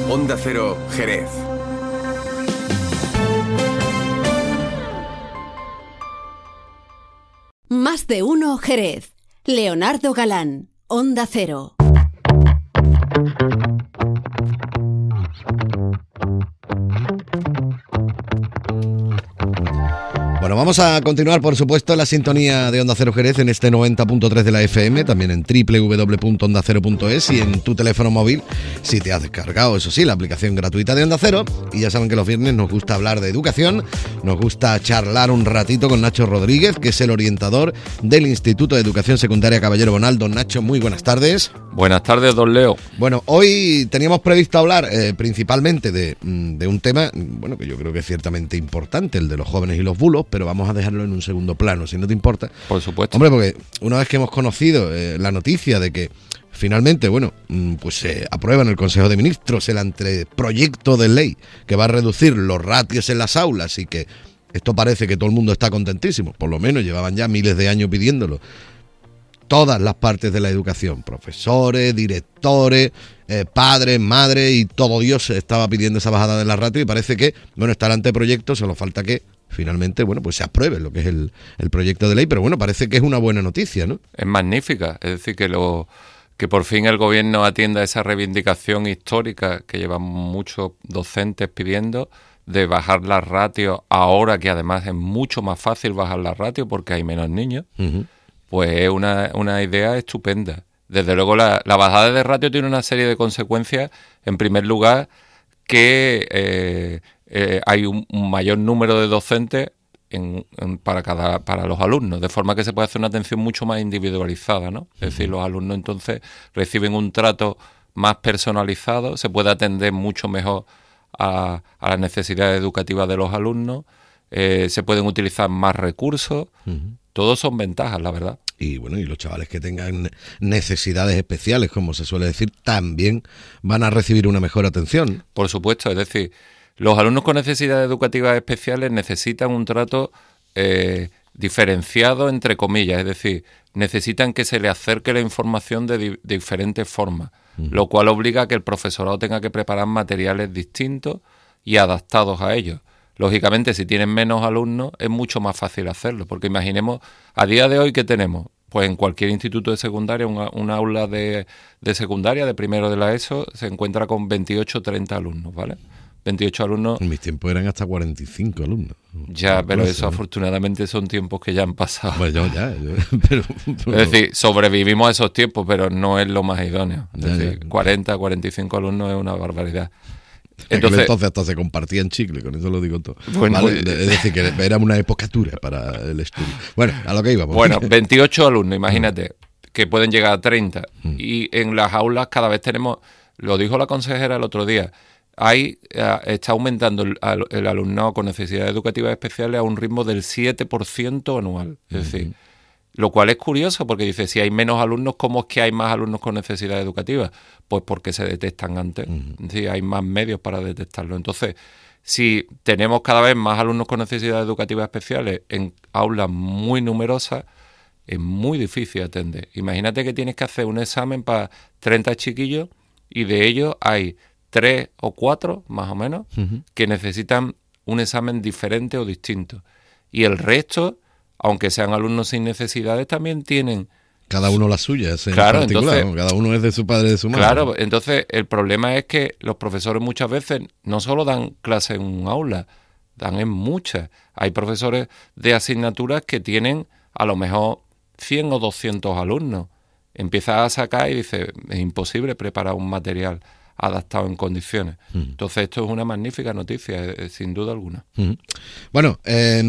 Onda Cero, Jerez. Más de uno, Jerez. Leonardo Galán, Onda Cero. Bueno, vamos a continuar, por supuesto, en la sintonía de Onda Cero Jerez en este 90.3 de la FM, también en www.ondacero.es y en tu teléfono móvil, si te has descargado, eso sí, la aplicación gratuita de Onda Cero. Y ya saben que los viernes nos gusta hablar de educación, nos gusta charlar un ratito con Nacho Rodríguez, que es el orientador del Instituto de Educación Secundaria Caballero Bonal. Don Nacho, muy buenas tardes. Buenas tardes, don Leo. Bueno, hoy teníamos previsto hablar principalmente de un tema, bueno, que yo creo que es ciertamente importante, el de los jóvenes y los bulos, pero vamos a dejarlo en un segundo plano, si no te importa. Por supuesto. Hombre, porque una vez que hemos conocido la noticia de que finalmente, bueno, pues se aprueba en el Consejo de Ministros el anteproyecto de ley que va a reducir los ratios en las aulas y que esto parece que todo el mundo está contentísimo, por lo menos llevaban ya miles de años pidiéndolo. Todas las partes de la educación, profesores, directores, padres, madres y todo Dios estaba pidiendo esa bajada de la ratio y parece que, bueno, está el anteproyecto, solo falta que finalmente, bueno, pues se apruebe lo que es el proyecto de ley, pero bueno, parece que es una buena noticia, ¿no? Es magnífica, es decir, que por fin el gobierno atienda esa reivindicación histórica que llevan muchos docentes pidiendo de bajar las ratios, ahora que además es mucho más fácil bajar las ratios porque hay menos niños. Uh-huh. Pues es una idea estupenda. Desde luego la bajada de ratio tiene una serie de consecuencias. En primer lugar, que hay un mayor número de docentes para los alumnos, de forma que se puede hacer una atención mucho más individualizada, ¿no? Es decir, los alumnos entonces reciben un trato más personalizado, se puede atender mucho mejor a las necesidades educativas de los alumnos, se pueden utilizar más recursos. Uh-huh. Todos son ventajas, la verdad. Y bueno, y los chavales que tengan necesidades especiales, como se suele decir, también van a recibir una mejor atención. Por supuesto, es decir, los alumnos con necesidades educativas especiales necesitan un trato diferenciado, entre comillas, es decir, necesitan que se les acerque la información de diferentes formas, lo cual obliga a que el profesorado tenga que preparar materiales distintos y adaptados a ellos. Lógicamente, si tienen menos alumnos, es mucho más fácil hacerlo, porque imaginemos, a día de hoy, ¿qué tenemos? Pues en cualquier instituto de secundaria, una aula de secundaria, de primero de la ESO, se encuentra con 28 o 30 alumnos, ¿vale? 28 alumnos. En mis tiempos eran hasta 45 alumnos. Ya, pero eso afortunadamente son tiempos que ya han pasado. Pues pero... Es decir, sobrevivimos a esos tiempos, pero no es lo más idóneo. Es decir, 40, 45 alumnos es una barbaridad. Entonces hasta se compartían chicle, con eso lo digo todo. Bueno, ¿vale? Es decir, que era una época dura para el estudio. Bueno, a lo que íbamos. Bueno, 28 alumnos, imagínate, que pueden llegar a 30. Y en las aulas cada vez tenemos, lo dijo la consejera el otro día, está aumentando el alumnado con necesidades educativas especiales a un ritmo del 7% anual. Es decir, lo cual es curioso porque dice, si hay menos alumnos, ¿cómo es que hay más alumnos con necesidades educativas? Pues porque se detectan antes. Sí, hay más medios para detectarlo. Entonces, si tenemos cada vez más alumnos con necesidades educativas especiales en aulas muy numerosas, es muy difícil atender. Imagínate que tienes que hacer un examen para 30 chiquillos y de ellos hay 3 o 4, más o menos, que necesitan un examen diferente o distinto. Y el resto, aunque sean alumnos sin necesidades, también tienen... Cada uno las suyas, claro, particular, entonces, ¿no? Cada uno es de su padre y de su madre. Claro, entonces el problema es que los profesores muchas veces no solo dan clases en un aula, dan en muchas. Hay profesores de asignaturas que tienen a lo mejor 100 o 200 alumnos. Empiezas a sacar y dices, es imposible preparar un material adaptado en condiciones. Entonces esto es una magnífica noticia, sin duda alguna. Bueno,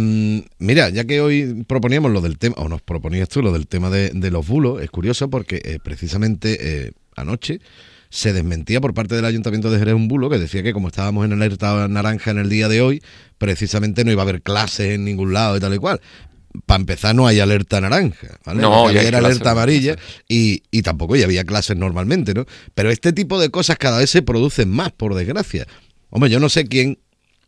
mira, ya que hoy proponíamos lo del tema, o nos proponías tú lo del tema de los bulos, es curioso porque precisamente anoche se desmentía por parte del Ayuntamiento de Jerez un bulo que decía que como estábamos en alerta naranja en el día de hoy, precisamente no iba a haber clases en ningún lado y tal y cual. Para empezar, no hay alerta naranja, ¿vale? No, ya era alerta amarilla y tampoco ya había clases normalmente, ¿no? Pero este tipo de cosas cada vez se producen más, por desgracia. Hombre, yo no sé quién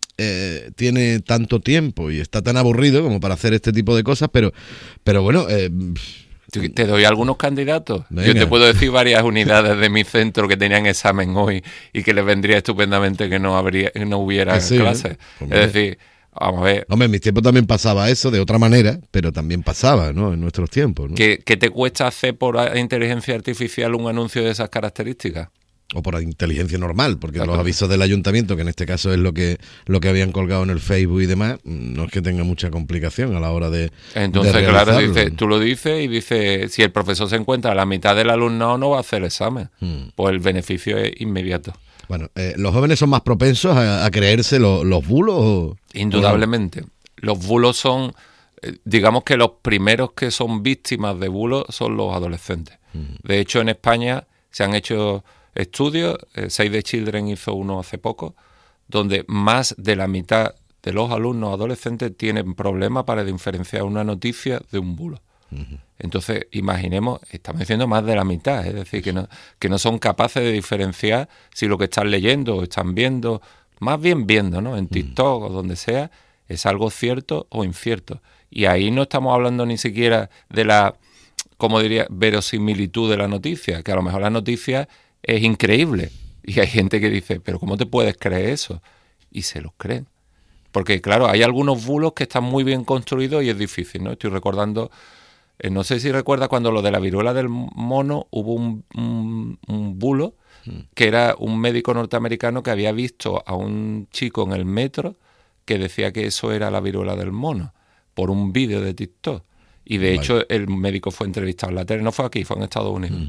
tiene tanto tiempo y está tan aburrido como para hacer este tipo de cosas, pero bueno, Te doy algunos candidatos. Venga. Yo te puedo decir varias unidades de mi centro que tenían examen hoy y que les vendría estupendamente que no hubiera Que sí, clases. Pues Es decir, vamos a ver, Hombre, en mis tiempos también pasaba eso, de otra manera, pero también pasaba, ¿no? En nuestros tiempos, ¿no? ¿qué te cuesta hacer por inteligencia artificial un anuncio de esas características? O por inteligencia normal, porque Claro. los avisos del ayuntamiento, que en este caso es lo que habían colgado en el Facebook y demás, no es que tenga mucha complicación a la hora de Entonces, de claro, realizarlo. tú lo dices y dices, si el profesor se encuentra a la mitad del alumnado no va a hacer el examen. Pues el beneficio es inmediato. Bueno, ¿los jóvenes son más propensos a creerse los bulos? Indudablemente. Los bulos son, digamos que los primeros que son víctimas de bulos son los adolescentes. De hecho, en España se han hecho estudios, Save the Children hizo uno hace poco, donde más de la mitad de los alumnos adolescentes tienen problemas para diferenciar una noticia de un bulo. Entonces, imaginemos, estamos diciendo más de la mitad, es decir, que no son capaces de diferenciar si lo que están leyendo o están viendo, más bien viendo, ¿no? En TikTok o donde sea, es algo cierto o incierto. Y ahí no estamos hablando ni siquiera de la, como diría, verosimilitud de la noticia, que a lo mejor la noticia es increíble. Y hay gente que dice, pero ¿cómo te puedes creer eso? Y se los creen. Porque, claro, hay algunos bulos que están muy bien construidos y es difícil, ¿no? Estoy recordando, no sé si recuerda cuando lo de la viruela del mono, hubo un bulo que era un médico norteamericano que había visto a un chico en el metro que decía que eso era la viruela del mono por un vídeo de TikTok. Y de hecho el médico fue entrevistado en la tele, no fue aquí, fue en Estados Unidos.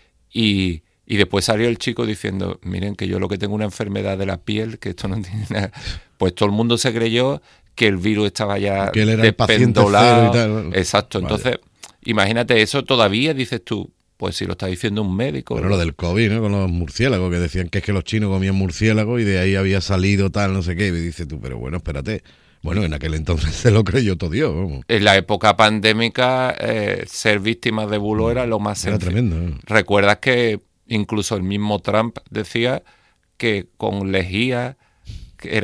Y después salió el chico diciendo, miren que yo lo que tengo una enfermedad de la piel, que esto no tiene nada. Pues todo el mundo se creyó que el virus estaba ya Que él era el paciente despendolado. cero y tal. Exacto, Vale. entonces, imagínate, eso todavía dices tú, pues si lo está diciendo un médico. Bueno, lo del COVID, ¿no? Con los murciélagos, que decían que es que los chinos comían murciélagos y de ahí había salido tal, no sé qué. Y dices tú, pero bueno, espérate. Bueno, en aquel entonces se lo creyó todo Dios, vamos. En la época pandémica, ser víctima de bulo era lo más Era sencillo. tremendo, ¿no? Recuerdas que incluso el mismo Trump decía que con lejía que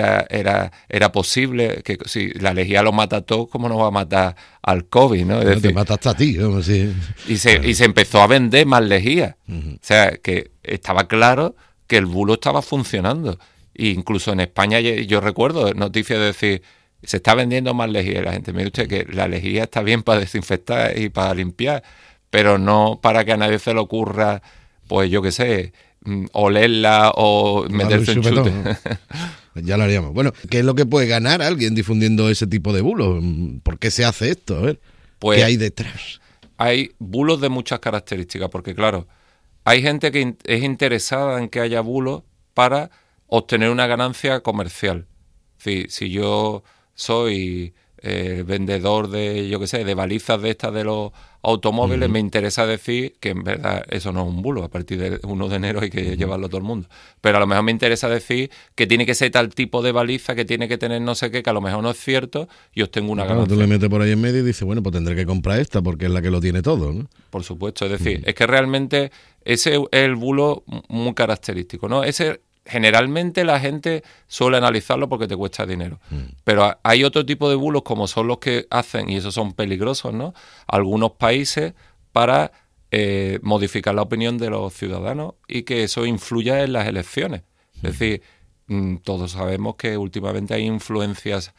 era posible, que si la lejía lo mata a todos, ¿cómo no va a matar al COVID? ¿no? Es No te decir, mataste a ti, vamos, sí. y se empezó a vender más lejía. O sea, que estaba claro que el bulo estaba funcionando. E incluso en España yo recuerdo noticias de decir, se está vendiendo más lejía. Y la gente, mire usted que la lejía está bien para desinfectar y para limpiar, pero no para que a nadie se le ocurra, pues yo qué sé, olerla o meterse un chute. ¿no? Ya lo haríamos. Bueno, ¿qué es lo que puede ganar alguien difundiendo ese tipo de bulos? ¿Por qué se hace esto? A ver, Pues, ¿qué hay detrás? Hay bulos de muchas características, porque claro, hay gente que es interesada en que haya bulos para obtener una ganancia comercial. Si yo soy vendedor de, yo qué sé, de balizas de estas de los automóviles, me interesa decir que en verdad eso no es un bulo, a partir del 1 de enero hay que llevarlo todo el mundo. Pero a lo mejor me interesa decir que tiene que ser tal tipo de baliza, que tiene que tener no sé qué, que a lo mejor no es cierto y obtengo una Claro, ganancia. tú le metes por ahí en medio y dices, bueno, pues tendré que comprar esta porque es la que lo tiene todo, ¿no? Por supuesto, es decir, es que realmente ese es el bulo muy característico, ¿no? Ese generalmente la gente suele analizarlo porque te cuesta dinero. Pero hay otro tipo de bulos como son los que hacen, y esos son peligrosos, ¿no? Algunos países para modificar la opinión de los ciudadanos y que eso influya en las elecciones. Es decir, todos sabemos que últimamente hay influencias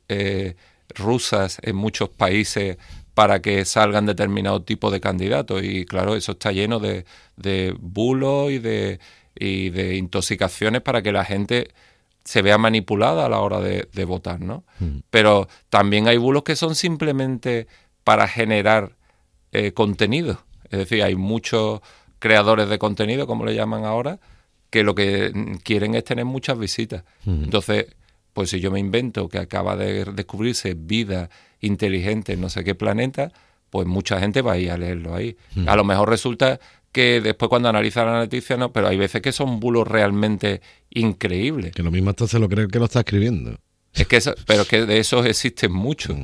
rusas en muchos países para que salgan determinados tipos de candidatos y claro, eso está lleno de bulos y de intoxicaciones para que la gente se vea manipulada a la hora de votar, ¿no? Pero también hay bulos que son simplemente para generar contenido. Es decir, hay muchos creadores de contenido, como le llaman ahora, que lo que quieren es tener muchas visitas. Entonces, pues si yo me invento que acaba de descubrirse vida inteligente en no sé qué planeta, pues mucha gente va a ir a leerlo ahí. A lo mejor resulta que después cuando analiza la noticia, no, pero hay veces que son bulos realmente increíbles. Que lo mismo hasta se lo cree el que lo está escribiendo. Es que pero es que de esos existen muchos.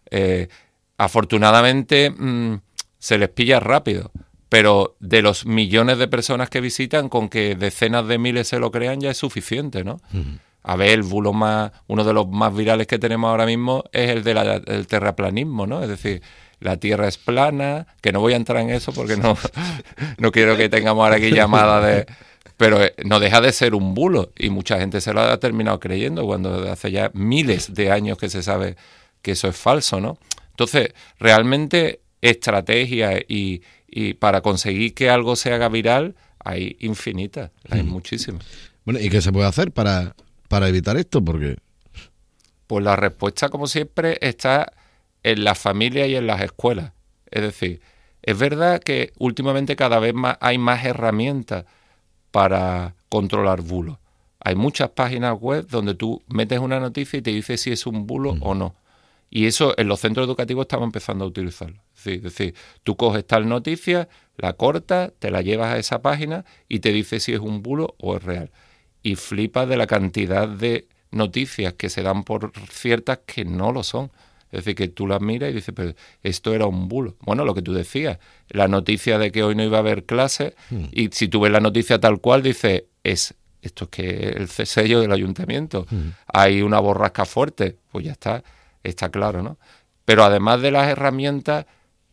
Afortunadamente se les pilla rápido, pero de los millones de personas que visitan, con que decenas de miles se lo crean ya es suficiente, ¿no? A ver, el bulo uno de los más virales que tenemos ahora mismo es el del terraplanismo, ¿no? Es decir, la Tierra es plana, que no voy a entrar en eso porque no quiero que tengamos ahora aquí llamada de... Pero no deja de ser un bulo y mucha gente se lo ha terminado creyendo cuando hace ya miles de años que se sabe que eso es falso, ¿no? Entonces, realmente estrategias y para conseguir que algo se haga viral hay infinitas, hay muchísimas. Bueno, ¿y qué se puede hacer para evitar esto? Porque... Pues la respuesta, como siempre, está en las familias y en las escuelas. Es decir, es verdad que últimamente cada vez más hay más herramientas para controlar bulos. Hay muchas páginas web donde tú metes una noticia y te dice si es un bulo o no. Y eso en los centros educativos estamos empezando a utilizarlo. Es decir, tú coges tal noticia, la cortas, te la llevas a esa página y te dice si es un bulo o es real. Y flipas de la cantidad de noticias que se dan por ciertas que no lo son. Es decir, que tú las miras y dices, pero esto era un bulo. Bueno, lo que tú decías, la noticia de que hoy no iba a haber clases, y si tú ves la noticia tal cual, dices, esto es que el sello del ayuntamiento, hay una borrasca fuerte, pues ya está claro, ¿no? Pero además de las herramientas,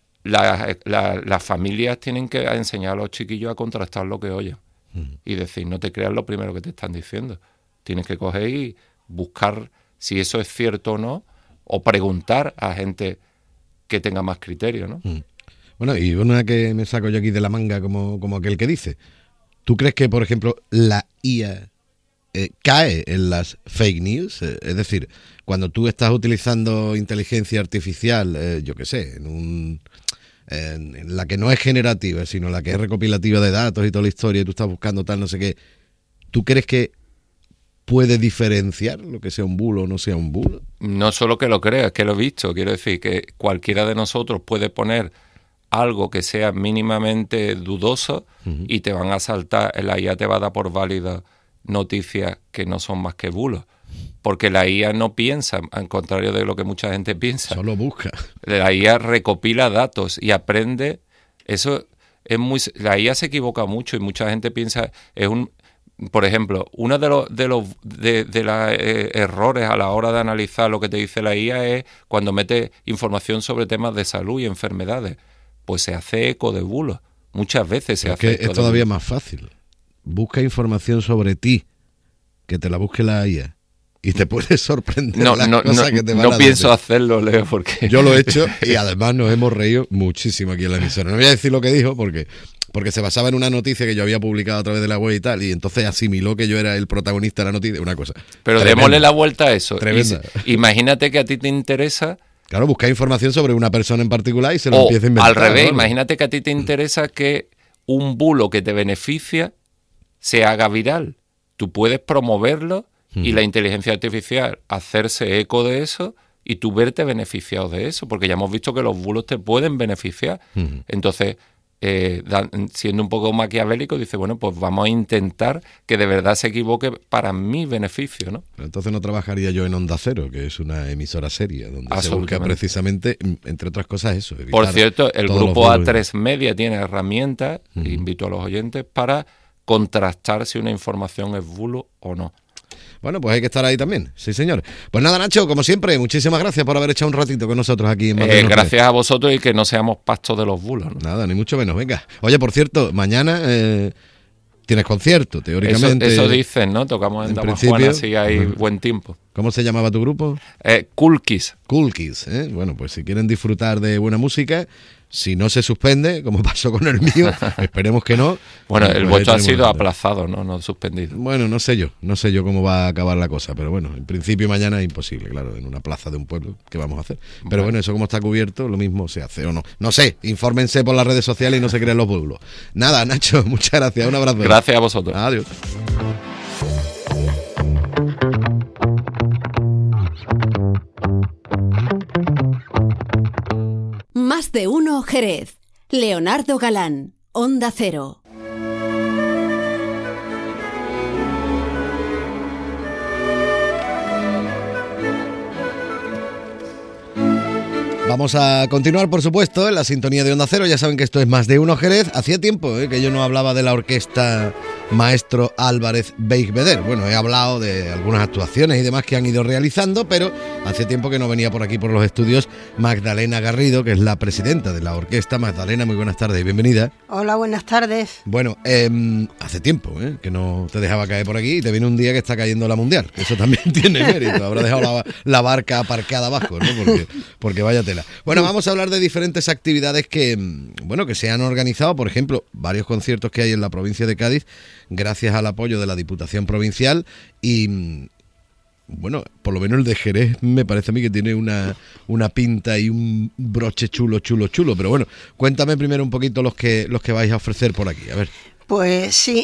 las familias tienen que enseñar a los chiquillos a contrastar lo que oyen. Y decir, no te creas lo primero que te están diciendo. Tienes que coger y buscar si eso es cierto o no, o preguntar a gente que tenga más criterio, ¿no? Bueno, y una que me saco yo aquí de la manga como aquel que dice, ¿tú crees que, por ejemplo, la IA cae en las fake news? Es decir, cuando tú estás utilizando inteligencia artificial, yo qué sé, en la que no es generativa, sino la que es recopilativa de datos y toda la historia, y tú estás buscando tal, no sé qué, ¿tú crees que puede diferenciar lo que sea un bulo o no sea un bulo? No solo que lo crea, es que lo he visto. Quiero decir que cualquiera de nosotros puede poner algo que sea mínimamente dudoso y te van a saltar, la IA te va a dar por válida noticias que no son más que bulos. Porque la IA no piensa, al contrario de lo que mucha gente piensa. Solo busca. La IA recopila datos y aprende. Eso es la IA se equivoca mucho y mucha gente piensa, por ejemplo, uno de los errores a la hora de analizar lo que te dice la IA es cuando mete información sobre temas de salud y enfermedades. Pues se hace eco de bulos. Muchas veces se hace eco de bulos. Es todavía más fácil. Busca información sobre ti, que te la busque la IA. Y te puedes sorprender que te van a No pienso hacerlo, Leo, porque... Yo lo he hecho y además nos hemos reído muchísimo aquí en la emisora. No voy a decir lo que dijo porque se basaba en una noticia que yo había publicado a través de la web y tal, y entonces asimiló que yo era el protagonista de la noticia, una cosa. Pero tremenda, démosle la vuelta a eso. Imagínate que a ti te interesa... Claro, buscar información sobre una persona en particular y se lo empieza a inventar. Al revés, ¿no? Imagínate que a ti te interesa que un bulo que te beneficia se haga viral. Tú puedes promoverlo y la inteligencia artificial hacerse eco de eso y tú verte beneficiado de eso, porque ya hemos visto que los bulos te pueden beneficiar. Entonces, siendo un poco maquiavélico, dice, bueno, pues vamos a intentar que de verdad se equivoque para mi beneficio, ¿no? Pero entonces no trabajaría yo en Onda Cero, que es una emisora seria, donde se busca precisamente, entre otras cosas, eso. Por cierto, el grupo A3 Media tiene herramientas, invito a los oyentes, para contrastar si una información es bulo o no. Bueno, pues hay que estar ahí también, sí señor. Pues nada, Nacho, como siempre, muchísimas gracias por haber echado un ratito con nosotros aquí en gracias a vosotros y que no seamos pastos de los bulos, ¿no? Nada, ni mucho menos, venga. Oye, por cierto, mañana tienes concierto, teóricamente. Eso dicen, ¿no? Tocamos en Damajuana si hay buen tiempo. ¿Cómo se llamaba tu grupo? Cool Kids. Cool Kids, ¿eh? Bueno, pues si quieren disfrutar de buena música, si no se suspende, como pasó con el mío, esperemos que no. Bueno, el vuestro ha sido aplazado, no suspendido. Bueno, no sé yo cómo va a acabar la cosa, pero bueno, en principio mañana es imposible, claro, en una plaza de un pueblo, ¿qué vamos a hacer? Pero bueno, eso como está cubierto, lo mismo se hace o no. No sé, infórmense por las redes sociales y no se creen los pueblos. Nada, Nacho, muchas gracias, un abrazo. Gracias a vosotros. Adiós. Más de uno Jerez. Leonardo Galán, Onda Cero. Vamos a continuar, por supuesto, en la sintonía de Onda Cero. Ya saben que esto es Más de uno Jerez. Hacía tiempo que yo no hablaba de la orquesta maestro Álvarez Beigbeder. Bueno, he hablado de algunas actuaciones y demás que han ido realizando, pero hace tiempo que no venía por aquí por los estudios Magdalena Garrido, que es la presidenta de la orquesta. Magdalena, muy buenas tardes y bienvenida. Hola, buenas tardes. Bueno, hace tiempo que no te dejaba caer por aquí y te viene un día que está cayendo la Mundial. Eso también tiene mérito. Habrá dejado la barca aparcada abajo, ¿no? Porque vaya tela. Bueno, vamos a hablar de diferentes actividades que se han organizado. Por ejemplo, varios conciertos que hay en la provincia de Cádiz gracias al apoyo de la Diputación Provincial y... Bueno, por lo menos el de Jerez me parece a mí que tiene una pinta y un broche chulo. Pero bueno, cuéntame primero un poquito los que vais a ofrecer por aquí, a ver. Pues sí,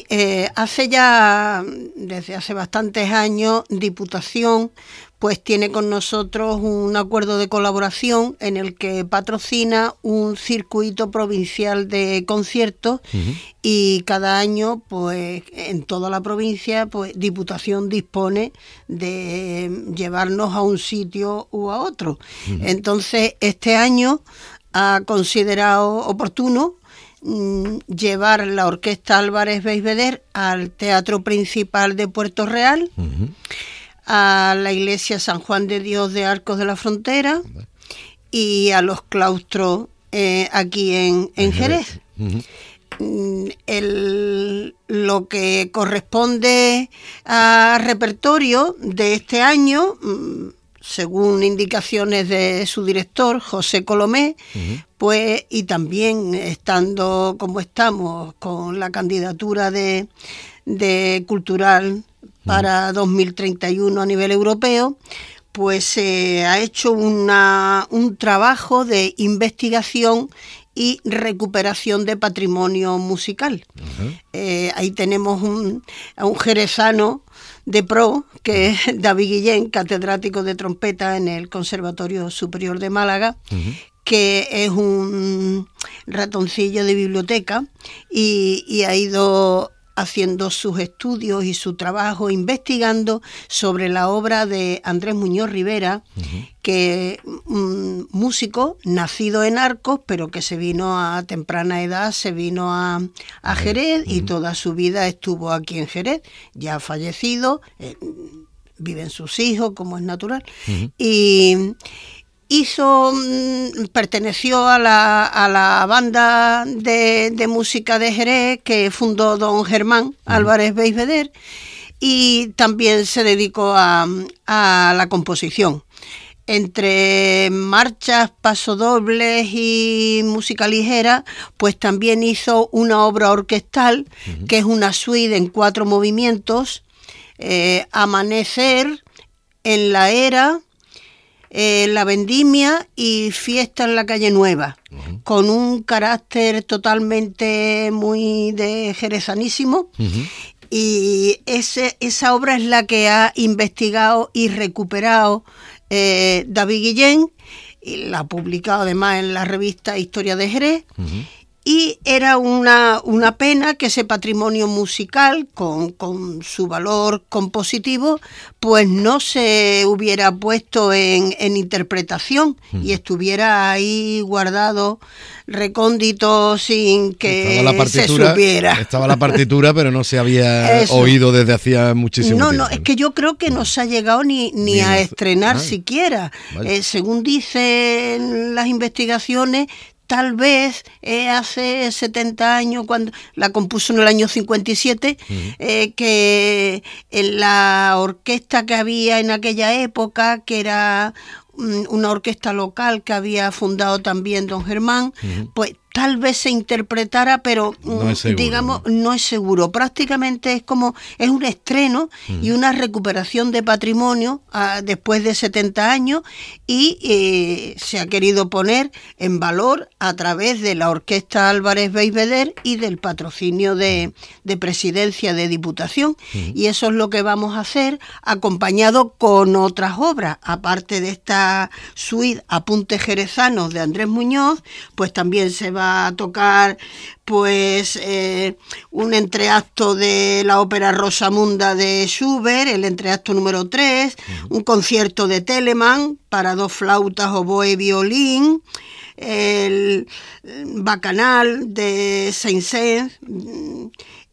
desde hace bastantes años, Diputación pues tiene con nosotros un acuerdo de colaboración en el que patrocina un circuito provincial de conciertos y cada año pues en toda la provincia pues Diputación dispone de llevarnos a un sitio u a otro. Entonces este año ha considerado oportuno llevar la orquesta Álvarez Beigbeder al Teatro Principal de Puerto Real, a la iglesia San Juan de Dios de Arcos de la Frontera y a los claustros aquí en Jerez. Lo que corresponde a repertorio de este año, según indicaciones de su director, José Colomé, pues, y también estando como estamos con la candidatura de cultural para 2031 a nivel europeo, pues se ha hecho un trabajo de investigación y recuperación de patrimonio musical. Ahí tenemos a un jerezano de pro, que es David Guillén, catedrático de trompeta en el Conservatorio Superior de Málaga, que es un ratoncillo de biblioteca y ha ido haciendo sus estudios y su trabajo investigando sobre la obra de Andrés Muñoz Rivera, que un músico nacido en Arcos, pero que se vino a temprana edad, se vino a Jerez y toda su vida estuvo aquí en Jerez, ya ha fallecido, viven sus hijos, como es natural, y perteneció a la banda de música de Jerez que fundó don Germán Álvarez Beigbeder y también se dedicó a la composición. Entre marchas, pasodobles y música ligera, pues también hizo una obra orquestal que es una suite en 4 movimientos, Amanecer, En la Era, La Vendimia y Fiesta en la Calle Nueva, con un carácter totalmente muy de jerezanísimo. Y esa obra es la que ha investigado y recuperado David Guillén, y la ha publicado además en la revista Historia de Jerez. Y era una pena que ese patrimonio musical, con su valor compositivo, pues no se hubiera puesto en interpretación y estuviera ahí guardado, recóndito, sin que se supiera. Estaba la partitura, pero no se había oído desde hacía muchísimo tiempo. No, es que yo creo que no se ha llegado ni a estrenar siquiera. Según dicen las investigaciones, tal vez hace 70 años, cuando la compuso en el año 57, que en la orquesta que había en aquella época, que era una orquesta local que había fundado también don Germán, pues tal vez se interpretara, pero no es seguro, digamos, no es seguro. Prácticamente es un estreno y una recuperación de patrimonio después de 70 años y se ha querido poner en valor a través de la Orquesta Álvarez Beigbeder y del patrocinio de Presidencia de Diputación. Y eso es lo que vamos a hacer, acompañado con otras obras, aparte de esta suite Apuntes Jerezanos de Andrés Muñoz, pues también se va a tocar pues un entreacto de la ópera Rosamunda de Schubert, el entreacto número 3, un concierto de Telemann para 2 flautas, oboe y violín, el Bacanal de Saint-Saëns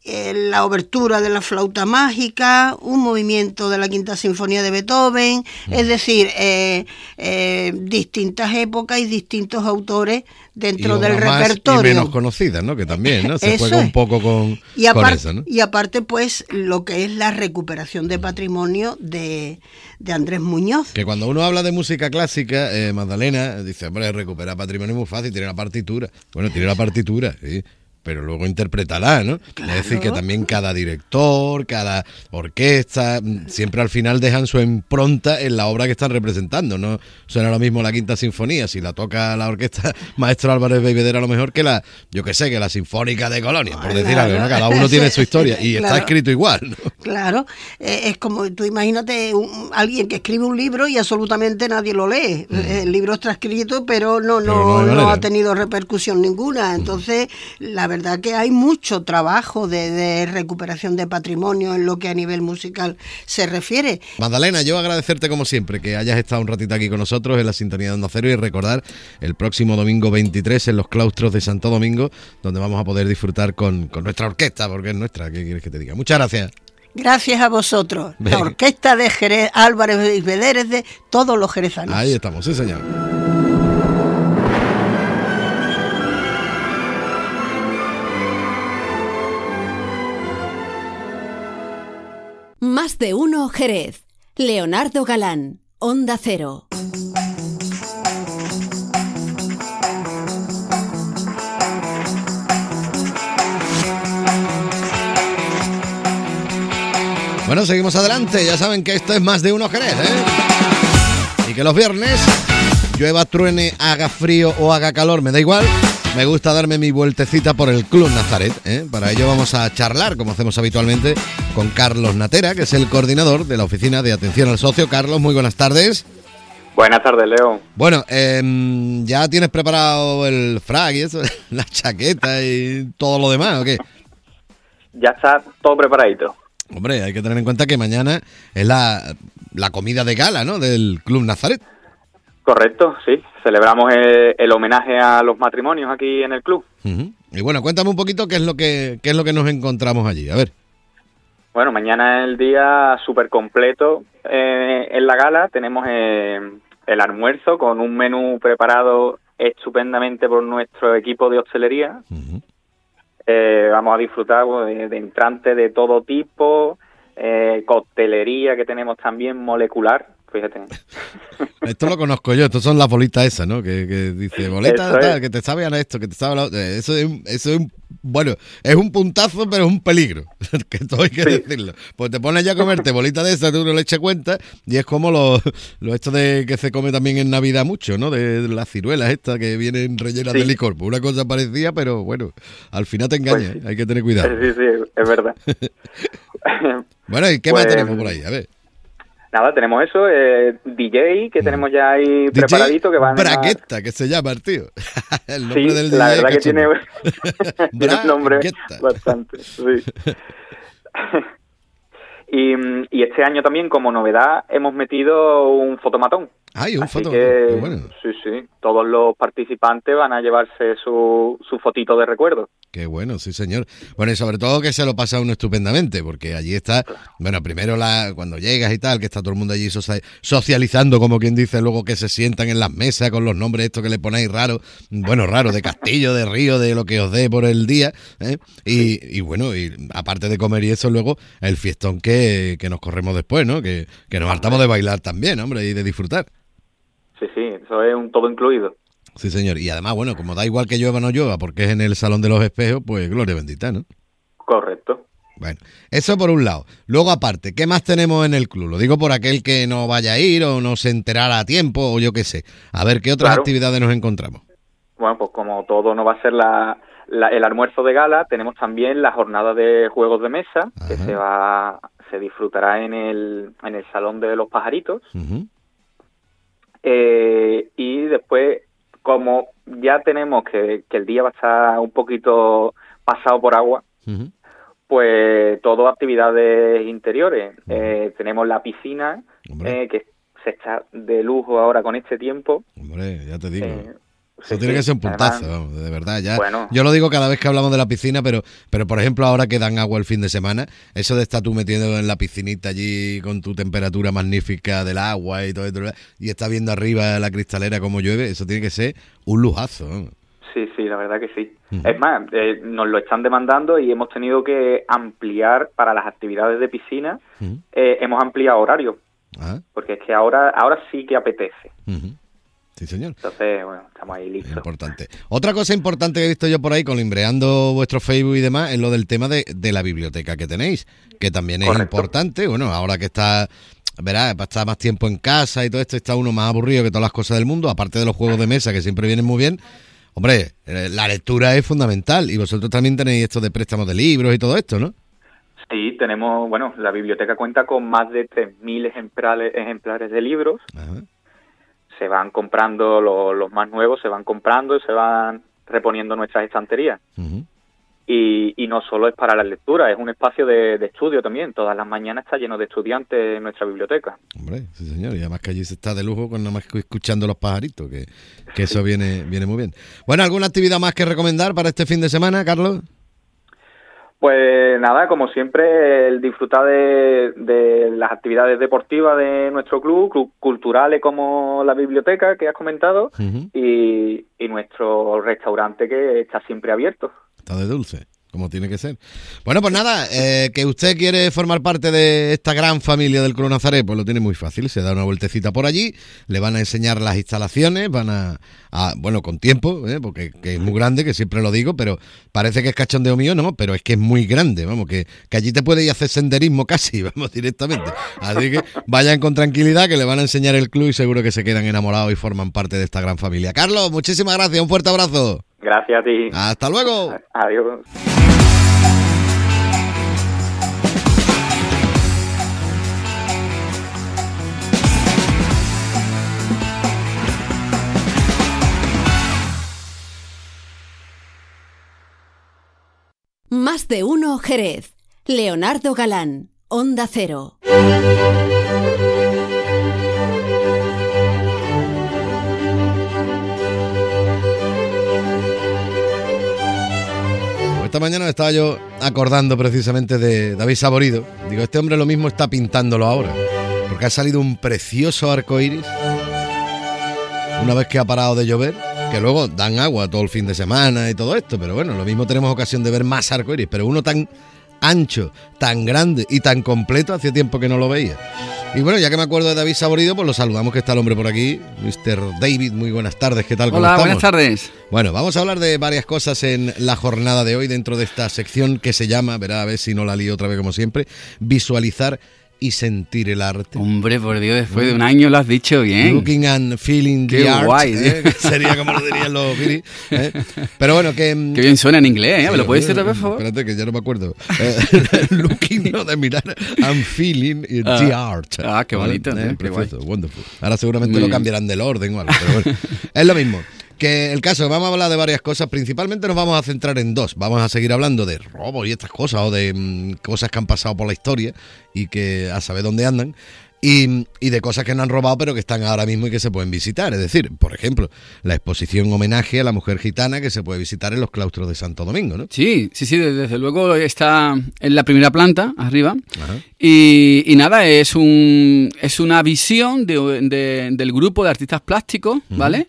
la obertura de la flauta mágica, un movimiento de la Quinta Sinfonía de Beethoven, es decir, distintas épocas y distintos autores dentro del repertorio. Y menos conocidas, ¿no? Que también, ¿no? Se Eso juega es. un poco con eso, ¿no? Y aparte, pues, lo que es la recuperación de patrimonio de Andrés Muñoz. Que cuando uno habla de música clásica, Magdalena dice, hombre, recuperar patrimonio es muy fácil, tiene la partitura. Bueno, tiene la partitura, sí, pero luego interpretará, ¿no? Claro. Es decir, que también cada director, cada orquesta, siempre al final dejan su impronta en la obra que están representando. No suena lo mismo la Quinta Sinfonía si la toca la orquesta Maestro Álvarez Beivedera a lo mejor que la, yo qué sé, que la Sinfónica de Colonia, por decir algo, ¿no? Cada uno tiene su historia y Claro. está escrito igual, ¿no? Claro, es como, tú imagínate alguien que escribe un libro y absolutamente nadie lo lee. El libro está escrito, pero no hay manera. ha tenido repercusión ninguna. Entonces, la verdad que hay mucho trabajo de recuperación de patrimonio en lo que a nivel musical se refiere. Magdalena, yo agradecerte como siempre que hayas estado un ratito aquí con nosotros en la sintonía de Onda Cero y recordar el próximo domingo 23 en los claustros de Santo Domingo, donde vamos a poder disfrutar con nuestra orquesta, porque es nuestra, ¿qué quieres que te diga? Muchas gracias. Gracias a vosotros. Venga. La orquesta de Jerez, Álvarez Beivedera, es de todos los jerezanos. Ahí estamos, sí señor. Más de uno Jerez. Leonardo Galán, Onda Cero. Bueno, seguimos adelante. Ya saben que esto es Más de uno Jerez, ¿eh? Y que los viernes, llueva, truene, haga frío o haga calor, me da igual. Me gusta darme mi vueltecita por el Club Nazaret, ¿eh? Para ello vamos a charlar, como hacemos habitualmente, con Carlos Natera, que es el coordinador de la Oficina de Atención al Socio. Carlos, muy buenas tardes. Buenas tardes, Leo. Bueno, ¿ya tienes preparado el frac y eso, la chaqueta y todo lo demás o qué? Ya está todo preparadito. Hombre, hay que tener en cuenta que mañana es la comida de gala, ¿no? Del Club Nazaret. Correcto, sí. Celebramos el homenaje a los matrimonios aquí en el club. Uh-huh. Y bueno, cuéntame un poquito qué es lo que nos encontramos allí. A ver. Bueno, mañana es el día súper completo. En la gala tenemos el almuerzo con un menú preparado estupendamente por nuestro equipo de hostelería. Uh-huh. Vamos a disfrutar de entrantes de todo tipo, coctelería que tenemos también molecular, fíjate. Esto lo conozco yo, estos son las bolitas esas, ¿no? Que dice, boleta, Eso tal, es. que te sabe a esto, que te sabe a lo otro. Eso es bueno, es un puntazo, pero es un peligro, que todo hay que Sí. decirlo. Pues te pones ya a comerte bolitas de esas, tú no le eches cuenta, y es como lo esto de que se come también en Navidad mucho, ¿no? De las ciruelas estas que vienen rellenas Sí. de licor. Pues una cosa parecida, pero bueno, al final te engaña, Pues sí. hay que tener cuidado. Sí, es verdad. Bueno, ¿y qué más Pues, tenemos por ahí? A ver. Nada, tenemos eso, DJ, que tenemos ya ahí DJ preparadito, que van a... Bragueta, que se llama el tío. El nombre Sí, del la DJ verdad que tiene, cachondo. tiene un nombre Bragueta. bastante, sí. Y este año también, como novedad, hemos metido un fotomatón. Ay, un Así foto. que, Qué bueno. sí, todos los participantes van a llevarse su fotito de recuerdo. Qué bueno, sí, señor. Bueno, y sobre todo que se lo pasa uno estupendamente, porque allí está, bueno, primero cuando llegas y tal, que está todo el mundo allí socializando, como quien dice, luego que se sientan en las mesas con los nombres estos que le ponéis raros, bueno, raro, de castillo, de río, de lo que os dé por el día, ¿eh? Y bueno, y aparte de comer y eso, luego el fiestón que nos corremos después, ¿no? Que nos hartamos de bailar también, hombre, y de disfrutar. Sí, eso es un todo incluido. Sí, señor. Y además, bueno, como da igual que llueva o no llueva, porque es en el Salón de los Espejos, pues gloria bendita, ¿no? Correcto. Bueno, eso por un lado. Luego, aparte, ¿qué más tenemos en el club? Lo digo por aquel que no vaya a ir o no se enterara a tiempo o yo qué sé. A ver, ¿qué otras Claro. actividades nos encontramos? Bueno, pues como todo no va a ser el almuerzo de gala, tenemos también la jornada de juegos de mesa, que Ajá. se disfrutará en el Salón de los Pajaritos. Ujú. Y después, como ya tenemos que el día va a estar un poquito pasado por agua, Ujú. pues todo actividades interiores. Tenemos la piscina, Hombre. que se está de lujo ahora con este tiempo. Hombre, ya te digo. Eso tiene que ser un puntazo, Además, vamos, de verdad. Ya. Bueno. Yo lo digo cada vez que hablamos de la piscina, pero por ejemplo, ahora que dan agua el fin de semana, eso de estar tú metiendo en la piscinita allí con tu temperatura magnífica del agua y todo esto, y estar viendo arriba la cristalera como llueve, eso tiene que ser un lujazo, vamos. Sí, la verdad que sí. Es más, nos lo están demandando y hemos tenido que ampliar para las actividades de piscina, hemos ampliado horario, porque es que ahora sí que apetece. Sí, señor. Entonces, bueno, estamos ahí listos. Importante. Otra cosa importante que he visto yo por ahí, colimbreando vuestro Facebook y demás, es lo del tema de la biblioteca que tenéis, que también es importante. Bueno, ahora que está, verás, para estar más tiempo en casa y todo esto, está uno más aburrido que todas las cosas del mundo, aparte de los juegos de mesa que siempre vienen muy bien. Hombre, la lectura es fundamental y vosotros también tenéis esto de préstamos de libros y todo esto, ¿no? Sí, tenemos, bueno, la biblioteca cuenta con más de 3.000 ejemplares de libros. Ajá. Se van comprando los más nuevos, se van comprando y se van reponiendo en nuestras estanterías. Y no solo es para la lectura, es un espacio de estudio también. Todas las mañanas está lleno de estudiantes en nuestra biblioteca. Hombre, sí señor, y además que allí se está de lujo con nada más que escuchando los pajaritos, que eso viene muy bien. Bueno, ¿alguna actividad más que recomendar para este fin de semana, Carlos? Pues nada, como siempre, el disfrutar de las actividades deportivas de nuestro club, culturales como la biblioteca que has comentado, y nuestro restaurante que está siempre abierto. Está de dulce, como tiene que ser. Bueno, pues nada, que usted quiere formar parte de esta gran familia del Club Nazaret, pues lo tiene muy fácil, se da una vueltecita por allí, le van a enseñar las instalaciones, van a bueno, con tiempo, porque que es muy grande, que siempre lo digo, pero parece que es cachondeo mío, no, pero es que es muy grande, vamos, que allí te puede ir a hacer senderismo casi, vamos, directamente. Así que vayan con tranquilidad, que le van a enseñar el club y seguro que se quedan enamorados y forman parte de esta gran familia. Carlos, muchísimas gracias, un fuerte abrazo. Gracias a ti. Hasta luego. Adiós. Más de uno Jerez. Leonardo Galán, Onda Cero. Esta mañana me estaba yo acordando precisamente de David Saborido. Digo, este hombre lo mismo está pintándolo ahora, porque ha salido un precioso arco iris una vez que ha parado de llover, que luego dan agua todo el fin de semana y todo esto, pero bueno, lo mismo tenemos ocasión de ver más arco iris, pero uno tan ancho, tan grande y tan completo, hacía tiempo que no lo veía. Y bueno, ya que me acuerdo de David Saborido, pues lo saludamos, que está el hombre por aquí. Mr. David, muy buenas tardes, ¿qué tal? ¿Cómo estamos? Buenas tardes. Bueno, vamos a hablar de varias cosas en la jornada de hoy dentro de esta sección que se llama, verá a ver si no la lío otra vez como siempre, visualizar y sentir el arte. Hombre, por Dios, después de un año lo has dicho bien. Looking and feeling Qué the art. guay, Que sería como lo dirían los guiris. Pero bueno, que... Qué bien suena en inglés, ¿eh? Sí, ¿Me lo puedes decir otra vez, por favor? Espérate, que ya no me acuerdo. Looking, no, de mirar, and feeling the art. Ah, qué bonito. Qué Precioso, guay. wonderful. Ahora seguramente Muy lo bien. cambiarán del orden o algo, pero bueno, es lo mismo. Que el caso, vamos a hablar de varias cosas, principalmente nos vamos a centrar en dos. Vamos a seguir hablando de robos y estas cosas, o de cosas que han pasado por la historia y que a saber dónde andan. Y de cosas que no han robado pero que están ahora mismo y que se pueden visitar. Es decir, por ejemplo, la exposición homenaje a la mujer gitana que se puede visitar en los claustros de Santo Domingo, ¿no? Sí, desde luego está en la primera planta, arriba. Ajá. Y nada, es una visión del grupo de artistas plásticos, ¿vale?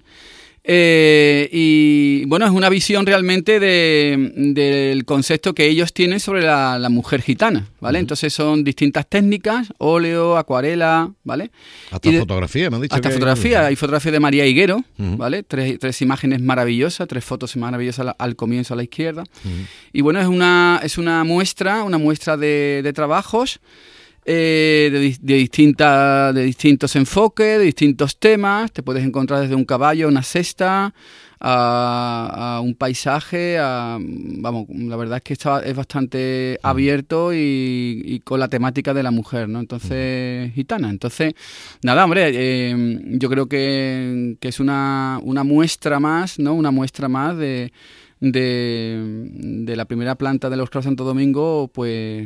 Y bueno, es una visión realmente del concepto que ellos tienen sobre la mujer gitana, ¿vale? Entonces son distintas técnicas, óleo, acuarela, ¿vale? Hasta fotografía, me han dicho. Hasta que fotografía, hay fotografía de María Higuero, ¿vale? Tres imágenes maravillosas, 3 fotos maravillosas al comienzo a la izquierda. Y bueno, es una muestra de trabajos de distintos enfoques, de distintos temas. Te puedes encontrar desde un caballo, una cesta, a un paisaje, vamos, la verdad es que es bastante abierto y con la temática de la mujer, ¿no? Entonces, gitana. Entonces, nada, hombre, yo creo que es una muestra más, ¿no? Una muestra más de la primera planta de los Claustros Santo Domingo, pues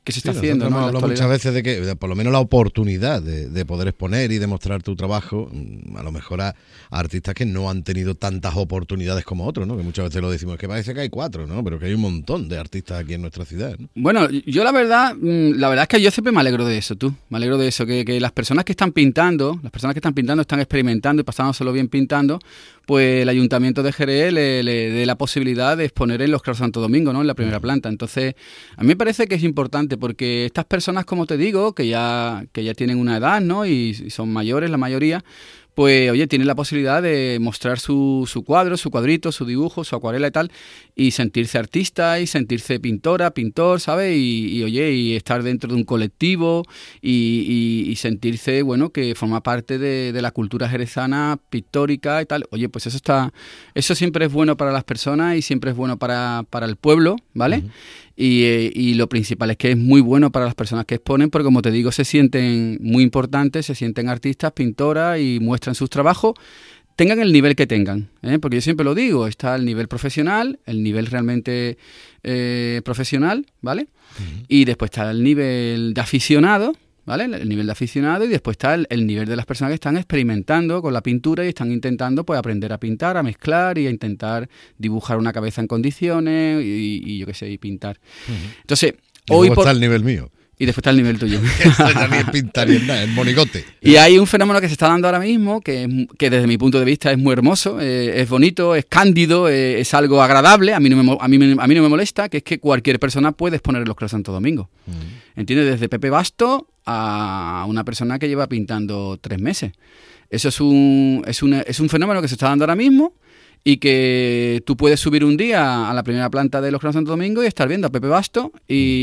que se está Sí, haciendo, nosotros ¿no? hemos hablado muchas veces de que por lo menos la oportunidad de poder exponer y demostrar tu trabajo, a lo mejor a artistas que no han tenido tantas oportunidades como otros, ¿no? Que muchas veces lo decimos, que parece que hay 4, ¿no? Pero que hay un montón de artistas aquí en nuestra ciudad, ¿no? Bueno, yo la verdad es que yo siempre me alegro de eso, me alegro de eso, que las personas que están pintando, están experimentando y pasándoselo bien pintando, pues el Ayuntamiento de Jerez le dé la posibilidad de exponer en los Claros Santo Domingo, ¿no? En la primera planta. Entonces, a mí me parece que es importante porque estas personas, como te digo, que ya tienen una edad, ¿no? Y son mayores la mayoría, pues, oye, tienen la posibilidad de mostrar su cuadro, su cuadrito, su dibujo, su acuarela y tal, y sentirse artista y sentirse pintor, ¿sabes? Y estar dentro de un colectivo y sentirse, bueno, que forma parte de la cultura jerezana pictórica y tal. Oye, pues eso siempre es bueno para las personas y siempre es bueno para el pueblo, ¿vale? Uh-huh. Y lo principal es que es muy bueno para las personas que exponen, porque como te digo, se sienten muy importantes, se sienten artistas, pintoras y muestran sus trabajos, tengan el nivel que tengan, porque yo siempre lo digo, está el nivel profesional, el nivel realmente profesional, ¿vale? Uh-huh. Y después está el nivel de aficionado, ¿vale? El nivel de aficionado, y después está el nivel de las personas que están experimentando con la pintura y están intentando, pues, aprender a pintar, a mezclar y a intentar dibujar una cabeza en condiciones y yo qué sé, y pintar. Uh-huh. Entonces, y hoy está el nivel mío. Y después está el nivel tuyo. Esto ya ni es pintar ni es nada, es monigote. Y hay un fenómeno que se está dando ahora mismo, que desde mi punto de vista es muy hermoso, es bonito, es cándido, es algo agradable, a mí no me molesta, que es que cualquier persona puede exponer en los Claros Santo Domingo. ¿Entiendes? Desde Pepe Basto a una persona que lleva pintando 3 meses. Eso es un fenómeno que se está dando ahora mismo, y que tú puedes subir un día a la primera planta de los Claros Santo Domingo y estar viendo a Pepe Basto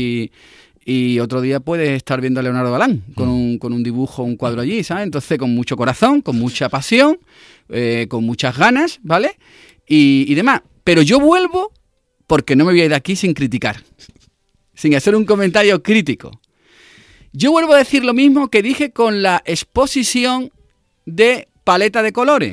y otro día puedes estar viendo a Leonardo Galán con un dibujo, un cuadro allí, ¿sabes? Entonces, con mucho corazón, con mucha pasión, con muchas ganas, ¿vale? Y demás. Pero yo vuelvo porque no me voy a ir de aquí sin criticar, sin hacer un comentario crítico. Yo vuelvo a decir lo mismo que dije con la exposición de paleta de colores.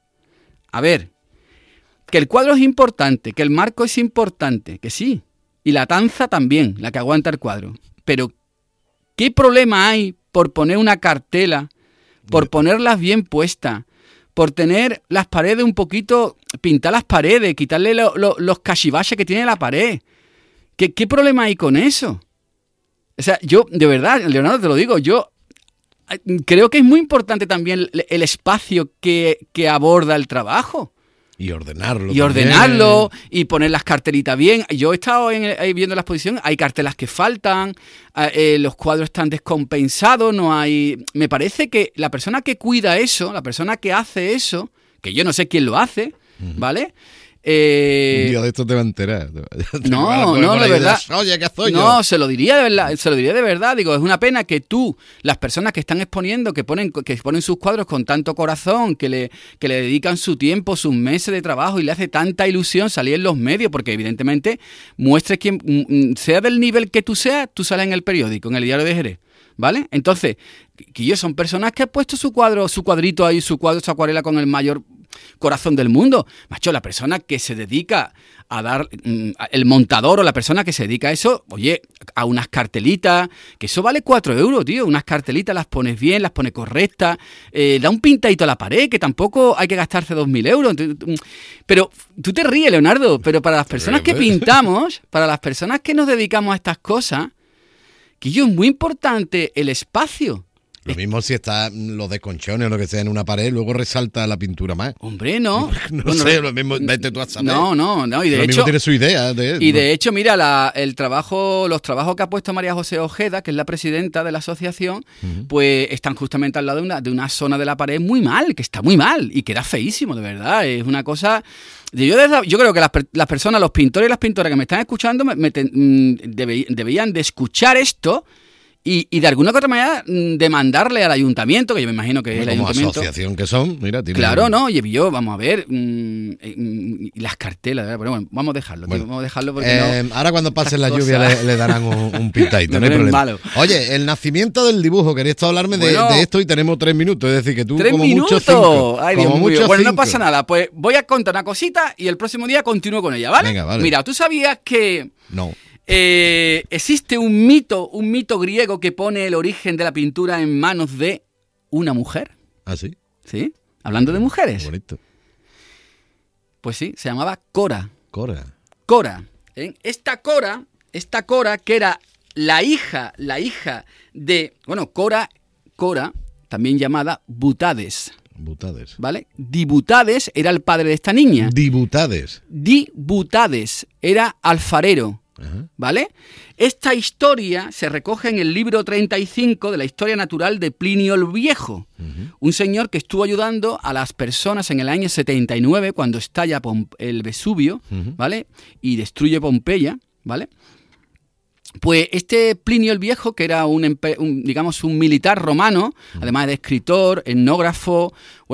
A ver, que el cuadro es importante, que el marco es importante, que sí. Y la tanza también, la que aguanta el cuadro. Pero, ¿qué problema hay por poner una cartela, por ponerlas bien puestas, por tener las paredes un poquito, pintar las paredes, quitarle los cachivaches que tiene la pared? ¿Qué problema hay con eso? O sea, yo, de verdad, Leonardo, te lo digo, yo creo que es muy importante también el espacio que aborda el trabajo. Y ordenarlo. Y poner las cartelitas bien. Yo he estado ahí viendo la exposición, hay cartelas que faltan, los cuadros están descompensados, no hay... Me parece que la persona que cuida eso, la persona que hace eso, que yo no sé quién lo hace, ¿vale? Un día de esto te va a enterar. No, de verdad. Oye, ¿qué soy yo? No, se lo diría de verdad. Digo, es una pena que las personas que están exponiendo, que ponen sus cuadros con tanto corazón, que le dedican su tiempo, sus meses de trabajo y le hace tanta ilusión salir en los medios, porque evidentemente muestres quien sea del nivel que tú seas, tú sales en el periódico, en el Diario de Jerez, ¿vale? Entonces, que ellos son personas que han puesto su cuadrito ahí, su acuarela con el mayor corazón del mundo. Macho, la persona que se dedica a dar, el montador o la persona que se dedica a eso, oye, a unas cartelitas, que eso vale 4 euros, tío, unas cartelitas las pones bien, las pones correctas, da un pintadito a la pared, que tampoco hay que gastarse 2.000 euros. Pero tú te ríes, Leonardo, pero para las personas que pintamos, para las personas que nos dedicamos a estas cosas, que yo es muy importante el espacio. Lo mismo si está los desconchones o lo que sea en una pared, luego resalta la pintura más. Hombre, no. No sé, lo mismo, vete tú a saber. No, y de lo hecho... mismo tiene su idea. De hecho, mira, los trabajos que ha puesto María José Ojeda, que es la presidenta de la asociación, pues están justamente al lado de una zona de la pared muy mal, que está muy mal, y queda feísimo, de verdad. Es una cosa... Yo creo que las personas, los pintores y las pintoras que me están escuchando, deberían de escuchar esto. Y de alguna otra manera demandarle al ayuntamiento, que yo me imagino que es el ayuntamiento. Como asociación que son, mira. Claro, ¿no? Y yo, vamos a ver, las cartelas, ¿verdad? Pero bueno, vamos a dejarlo, tío, vamos a dejarlo porque no... Ahora cuando pasen las lluvias le darán un pintadito, no hay problema. Malo. Oye, el nacimiento del dibujo, querías tú hablarme de esto y tenemos 3 minutos, es decir, que tú como mucho 5. Ay, Dios mío. Bueno, no pasa nada, pues voy a contar una cosita y el próximo día continúo con ella, ¿vale? Venga, vale. Mira, ¿tú sabías que... No. Existe un mito griego que pone el origen de la pintura en manos de una mujer. ¿Ah, sí? ¿Sí? Hablando de mujeres. Bonito. Pues sí, se llamaba Cora. Cora. Esta Cora, que era la hija de, bueno, Cora, también llamada Butades. ¿Vale? Dibutades era el padre de esta niña. Dibutades era alfarero. Ajá. ¿Vale? Esta historia se recoge en el libro 35 de la Historia Natural de Plinio el Viejo, un señor que estuvo ayudando a las personas en el año 79 cuando estalla el Vesubio, ¿vale? Y destruye Pompeya, ¿vale? Pues este Plinio el Viejo, que era un militar romano, además de escritor, etnógrafo,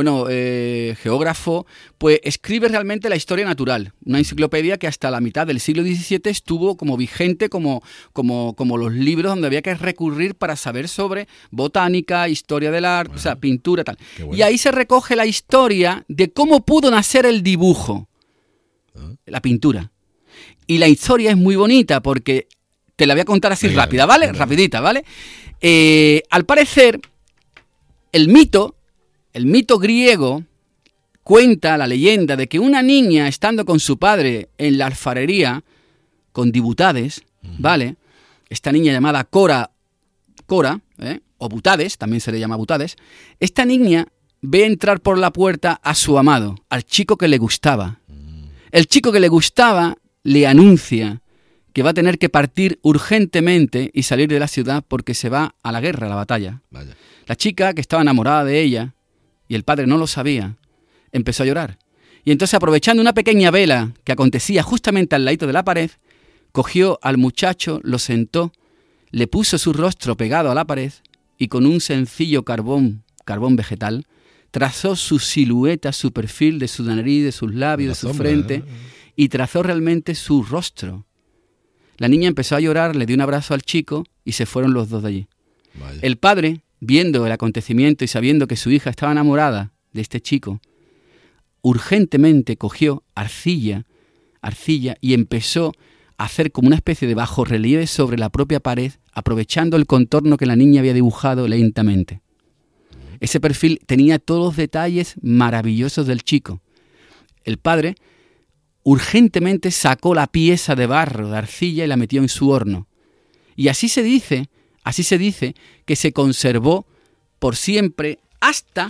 geógrafo, pues escribe realmente la Historia Natural, una enciclopedia que hasta la mitad del siglo XVII estuvo como vigente como los libros donde había que recurrir para saber sobre botánica, historia del arte, bueno, o sea, pintura, tal. Bueno. Y ahí se recoge la historia de cómo pudo nacer el dibujo, la pintura. Y la historia es muy bonita porque te la voy a contar así rápida, ¿vale? Rapidita, ¿vale? Al parecer, el mito griego cuenta la leyenda de que una niña, estando con su padre en la alfarería, con Dibutades, ¿vale? Esta niña llamada Cora, o Butades, también se le llama Butades, esta niña ve entrar por la puerta a su amado, al chico que le gustaba. El chico que le gustaba le anuncia que va a tener que partir urgentemente y salir de la ciudad porque se va a la guerra, a la batalla. Vaya. La chica, que estaba enamorada de ella, y el padre no lo sabía, empezó a llorar. Y entonces, aprovechando una pequeña vela que acontecía justamente al ladito de la pared, cogió al muchacho, lo sentó, le puso su rostro pegado a la pared y con un sencillo carbón vegetal, trazó su silueta, su perfil de su nariz, de sus labios, de su frente, y trazó realmente su rostro. La niña empezó a llorar, le dio un abrazo al chico y se fueron los dos de allí. Vaya. El padre, viendo el acontecimiento y sabiendo que su hija estaba enamorada de este chico, urgentemente cogió arcilla y empezó a hacer como una especie de bajorrelieve sobre la propia pared, aprovechando el contorno que la niña había dibujado lentamente. Ese perfil tenía todos los detalles maravillosos del chico. El padre urgentemente sacó la pieza de barro, de arcilla, y la metió en su horno. Y así se dice que se conservó por siempre hasta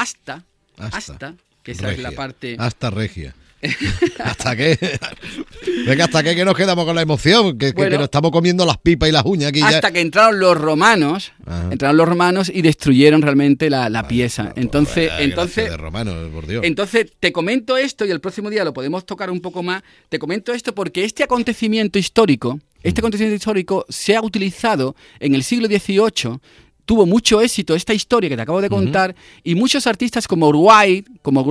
que esa es la parte... Hasta regia. ¿Hasta qué? Venga, ¿hasta qué? Que nos quedamos con la emoción, que nos estamos comiendo las pipas y las uñas aquí. Hasta que entraron los romanos y destruyeron realmente la pieza. Entonces, de romanos, por Dios. Entonces te comento esto y el próximo día lo podemos tocar un poco más. Te comento esto porque este acontecimiento histórico se ha utilizado en el siglo XVIII. Tuvo mucho éxito esta historia que te acabo de contar, y muchos artistas como Wright,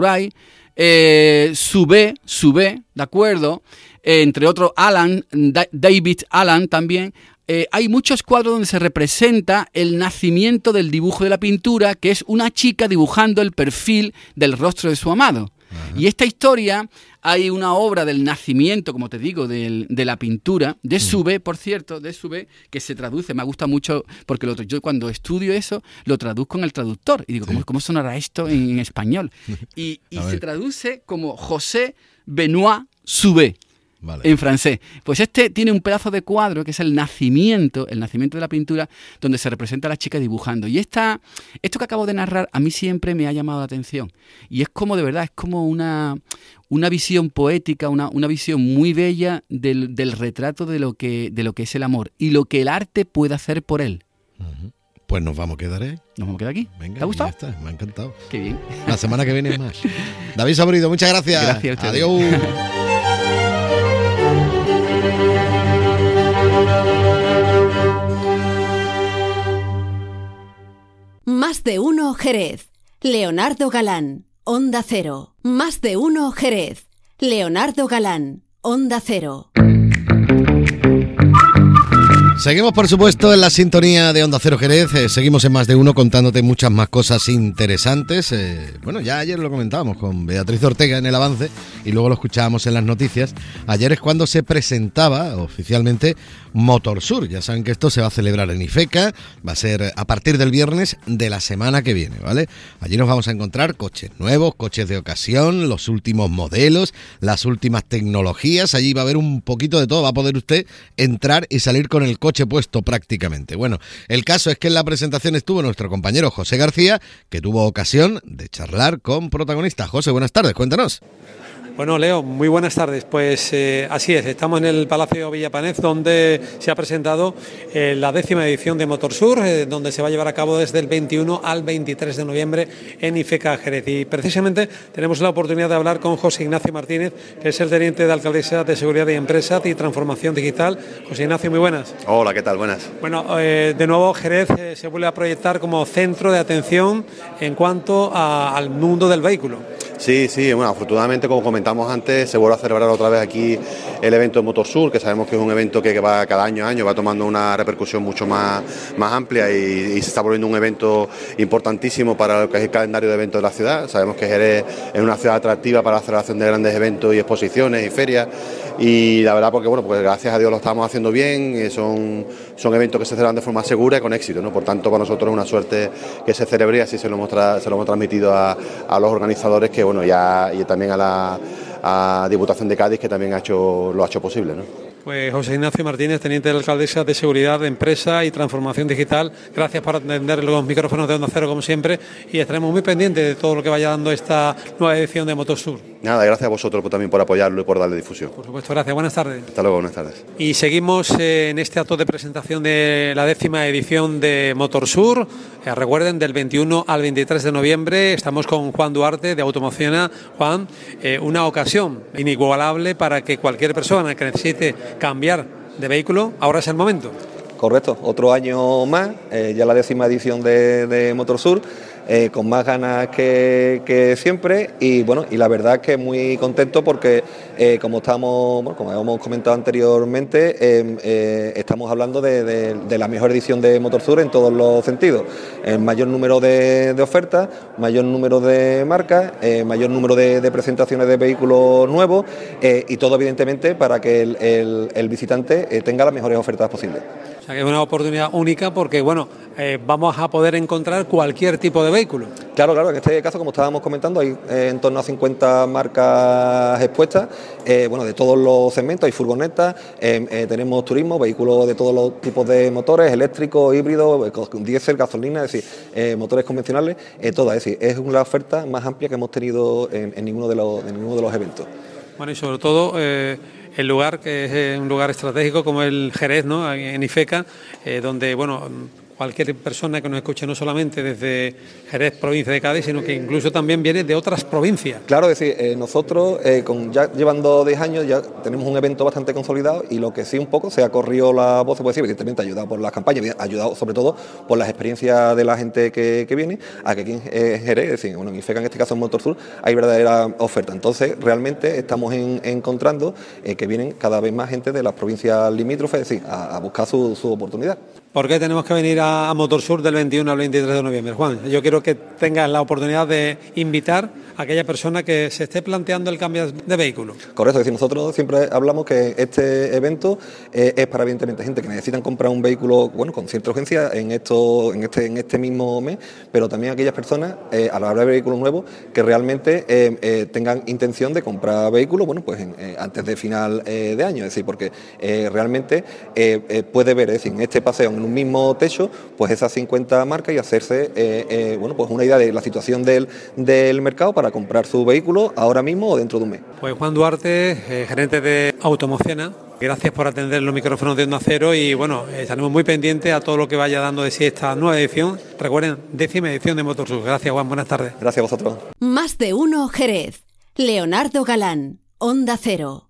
Subé, ¿de acuerdo? Entre otros David Allen también. Hay muchos cuadros donde se representa el nacimiento del dibujo de la pintura, que es una chica dibujando el perfil del rostro de su amado. Ajá. Y esta historia, hay una obra del nacimiento, como te digo, de la pintura, de Subé, por cierto, que se traduce, me gusta mucho, porque yo cuando estudio eso, lo traduzco en el traductor, y digo, ¿cómo sonará esto en español? Y se traduce como José Benoit Subé. Vale. En francés. Pues este tiene un pedazo de cuadro que es el nacimiento de la pintura, donde se representa a la chica dibujando. Y esto que acabo de narrar a mí siempre me ha llamado la atención. Y es como, de verdad, es como una visión poética, una visión muy bella del retrato de lo que es el amor y lo que el arte puede hacer por él. Pues nos vamos a quedar, ¿eh? Nos vamos a quedar aquí. Venga, ¿te ha gustado? Ya está, me ha encantado. Qué bien. La semana que viene más. David Sobrido, muchas gracias. Gracias a ustedes. Adiós. Más de uno Jerez. Leonardo Galán, Onda Cero. Más de uno Jerez. Leonardo Galán, Onda Cero. Seguimos, por supuesto, en la sintonía de Onda Cero Jerez. Seguimos en Más de Uno contándote muchas más cosas interesantes. Bueno, ya ayer lo comentábamos con Beatriz Ortega en el avance y luego lo escuchábamos en las noticias. Ayer es cuando se presentaba oficialmente Motorsur. Ya saben que esto se va a celebrar en Ifeca. Va a ser a partir del viernes de la semana que viene, ¿vale? Allí nos vamos a encontrar coches nuevos, coches de ocasión, los últimos modelos, las últimas tecnologías. Allí va a haber un poquito de todo. Va a poder usted entrar y salir con el coche puesto prácticamente. Bueno, el caso es que en la presentación estuvo nuestro compañero José García, que tuvo ocasión de charlar con protagonistas. José, buenas tardes, cuéntanos. Bueno, Leo, muy buenas tardes. Pues así es, estamos en el Palacio Villapanez, donde se ha presentado la 10ª edición de Motorsur, donde se va a llevar a cabo desde el 21 al 23 de noviembre en Ifeca, Jerez. Y precisamente tenemos la oportunidad de hablar con José Ignacio Martínez, que es el teniente de alcaldesa de Seguridad y Empresa y Transformación Digital. José Ignacio, muy buenas. Hola, ¿qué tal? Buenas. Bueno, de nuevo Jerez se vuelve a proyectar como centro de atención en cuanto al mundo del vehículo. Sí, bueno, afortunadamente, como comentamos antes, se vuelve a celebrar otra vez aquí el evento de Motorsur, que sabemos que es un evento que va cada año a año, va tomando una repercusión mucho más amplia y se está volviendo un evento importantísimo para lo que es el calendario de eventos de la ciudad. Sabemos que Jerez es una ciudad atractiva para la celebración de grandes eventos y exposiciones y ferias, y la verdad porque bueno, pues gracias a Dios lo estamos haciendo bien, son eventos que se celebran de forma segura y con éxito, ¿no? Por tanto, para nosotros es una suerte que se celebre y así se lo hemos transmitido a los organizadores, que bueno, ya, y también a la Diputación de Cádiz, que también lo ha hecho posible, ¿no? Pues José Ignacio Martínez, teniente de alcaldesa de Seguridad, de Empresa y Transformación Digital, gracias por atender los micrófonos de Onda Cero como siempre, y estaremos muy pendientes de todo lo que vaya dando esta nueva edición de Motorsur. Nada, gracias a vosotros también por apoyarlo y por darle difusión. Por supuesto, gracias. Buenas tardes. Hasta luego, buenas tardes. Y seguimos en este acto de presentación de la 10ª edición de Motorsur. Recuerden, del 21 al 23 de noviembre estamos con Juan Duarte de Automociona. Juan, una ocasión inigualable para que cualquier persona que necesite cambiar de vehículo, ahora es el momento. Correcto, otro año más, ya la 10ª edición de Motorsur. Con más ganas que siempre, y bueno, y la verdad es que muy contento porque como hemos comentado anteriormente, estamos hablando de la mejor edición de Motorsur en todos los sentidos. El mayor número de ofertas, mayor número de marcas, mayor número de presentaciones de vehículos nuevos, y todo evidentemente para que el visitante tenga las mejores ofertas posibles. O sea que es una oportunidad única porque, bueno, vamos a poder encontrar cualquier tipo de vehículo. Claro, en este caso, como estábamos comentando, hay en torno a 50 marcas expuestas, de todos los segmentos, hay furgonetas, tenemos turismo, vehículos de todos los tipos de motores, eléctricos, híbridos, diésel, gasolina, es decir, motores convencionales, todas, es decir, es una oferta más amplia que hemos tenido en ninguno de los eventos. Bueno, y sobre todo el lugar, que es un lugar estratégico como el Jerez, ¿no? En Ifeca, donde, bueno, cualquier persona que nos escuche no solamente desde Jerez, provincia de Cádiz, sino que incluso también viene de otras provincias. Claro, es decir, nosotros ya llevando 10 años ya tenemos un evento bastante consolidado, y lo que sí un poco se ha corrido la voz, se puede decir, evidentemente ayudado por las campañas, ayudado sobre todo por las experiencias de la gente que viene, a que aquí en Jerez, es decir, bueno, en Ifeca, en este caso en Motorsur, hay verdadera oferta. Entonces realmente estamos encontrando que vienen cada vez más gente de las provincias limítrofes, es decir, a buscar su oportunidad. ¿Por qué tenemos que venir a Motorsur del 21 al 23 de noviembre, Juan? Yo quiero que tengas la oportunidad de invitar a aquella persona que se esté planteando el cambio de vehículo. Correcto, es decir, nosotros siempre hablamos que este evento es para, evidentemente, gente que necesitan comprar un vehículo, bueno, con cierta urgencia en este mismo mes, pero también aquellas personas, a la hora de vehículos nuevos, que realmente tengan intención de comprar vehículos, bueno, pues antes de final de año, es decir, porque realmente puede ver, es decir, en este paseo, en un mismo techo, pues esas 50 marcas y hacerse pues una idea de la situación del mercado para comprar su vehículo ahora mismo o dentro de un mes. Pues Juan Duarte, gerente de Automociona, gracias por atender los micrófonos de Onda Cero, y bueno, estaremos muy pendientes a todo lo que vaya dando de sí esta nueva edición. Recuerden, 10ª edición de Motorsur. Gracias, Juan, buenas tardes. Gracias a vosotros. Más de uno Jerez. Leonardo Galán, Onda Cero.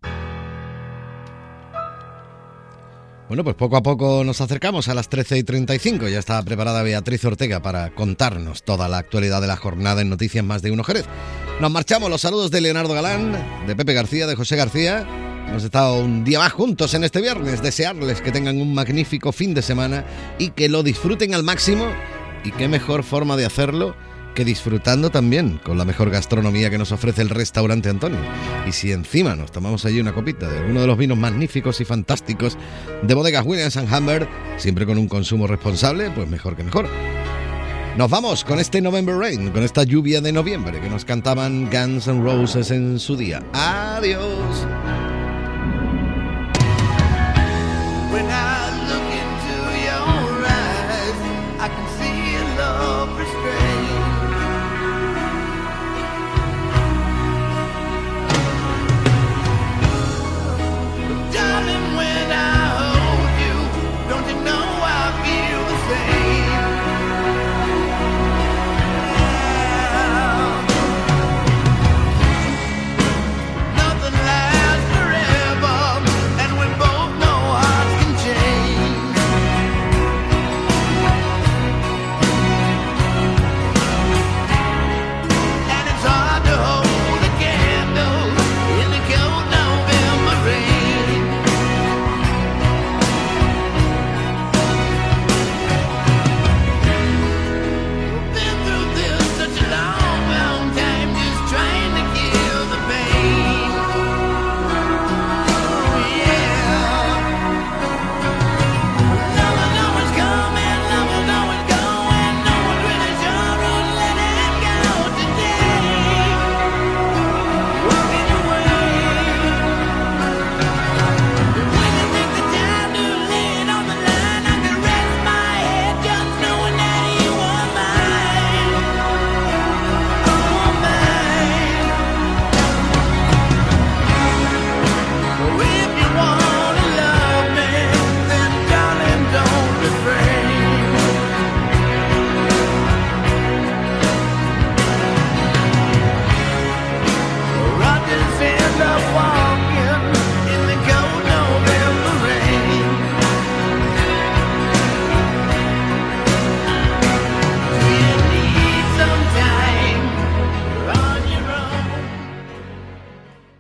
Bueno, pues poco a poco nos acercamos a las 13:35. Ya está preparada Beatriz Ortega para contarnos toda la actualidad de la jornada en Noticias Más de Uno Jerez. Nos marchamos. Los saludos de Leonardo Galán, de Pepe García, de José García. Hemos estado un día más juntos en este viernes. Desearles que tengan un magnífico fin de semana y que lo disfruten al máximo. Y qué mejor forma de hacerlo que disfrutando también con la mejor gastronomía que nos ofrece el restaurante Antonio. Y si encima nos tomamos allí una copita de uno de los vinos magníficos y fantásticos de bodegas Williams & Humbert, siempre con un consumo responsable, pues mejor que mejor. Nos vamos con este November Rain, con esta lluvia de noviembre que nos cantaban Guns N' Roses en su día. ¡Adiós!